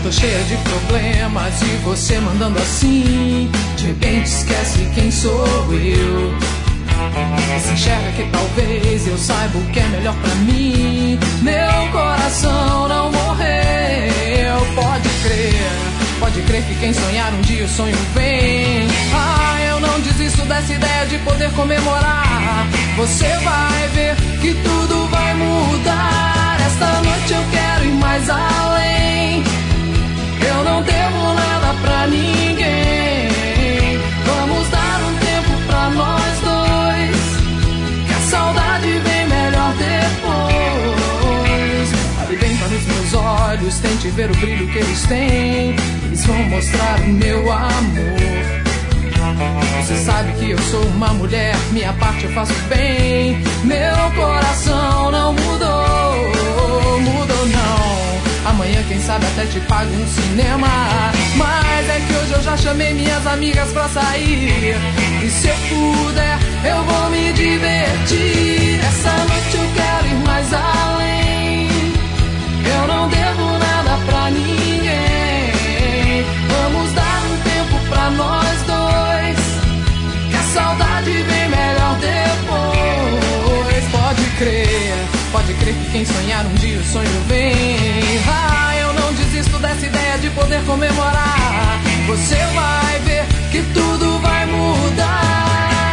tô cheia de problemas e você mandando assim. De repente esquece quem sou eu. E se enxerga que talvez eu saiba o que é melhor pra mim. Meu coração não morreu. Pode crer que quem sonhar um dia o sonho vem. Ah, eu não desisto dessa ideia de poder comemorar. Você vai ver que tudo vai mudar. Esta noite eu quero ir mais além. Eu não devo nada pra ninguém. Vamos dar um tempo pra nós dois, que a saudade vem melhor depois. Olhe bem para os meus olhos, tente ver o brilho que eles têm. Eles vão mostrar o meu amor. Você sabe que eu sou uma mulher, minha parte eu faço bem. Meu coração não mudou não. Amanhã quem sabe até te pago um cinema. Mas é que hoje eu já chamei minhas amigas pra sair. E se eu puder, eu vou me divertir. Essa noite eu quero ir mais além. Eu não devo nada pra ninguém. Vamos dar um tempo pra nós dois, que a saudade vem melhor depois. Pode crer que quem sonhar um dia o sonho vem. Ah, eu não desisto dessa ideia de poder comemorar. Você vai ver que tudo vai mudar.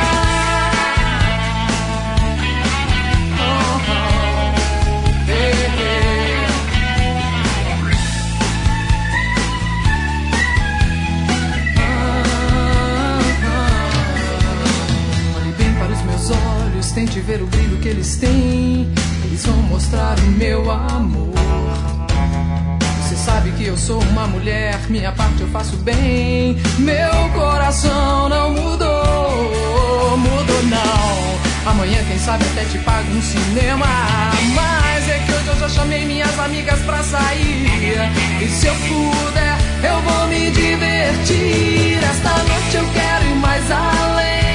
Olhe bem para os meus olhos, tente ver o brilho que eles têm. Eles vão mostrar o meu amor. Você sabe que eu sou uma mulher, minha parte eu faço bem. Meu coração não mudou não. Amanhã quem sabe até te pago um cinema. Mas é que hoje eu já chamei minhas amigas pra sair. E se eu puder, eu vou me divertir. Esta noite eu quero ir mais além.